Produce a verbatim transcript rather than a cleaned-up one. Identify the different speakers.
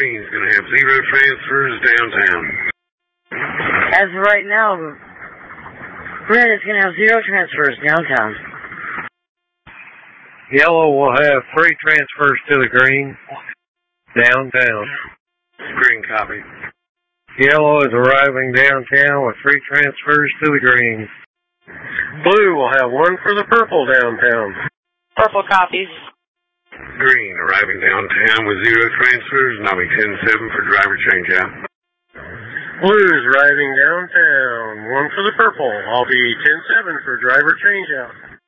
Speaker 1: Green's going to have zero transfers downtown.
Speaker 2: As of right now, red is going to have zero transfers downtown.
Speaker 3: Yellow will have three transfers to the green downtown.
Speaker 1: Green copy.
Speaker 3: Yellow is arriving downtown with three transfers to the green.
Speaker 4: Blue will have one for the purple downtown.
Speaker 5: Purple copies.
Speaker 1: Green arriving downtown with zero transfers, and I'll be ten seven for driver changeout.
Speaker 4: Blue is arriving downtown, one for the purple. I'll be ten seven for driver changeout.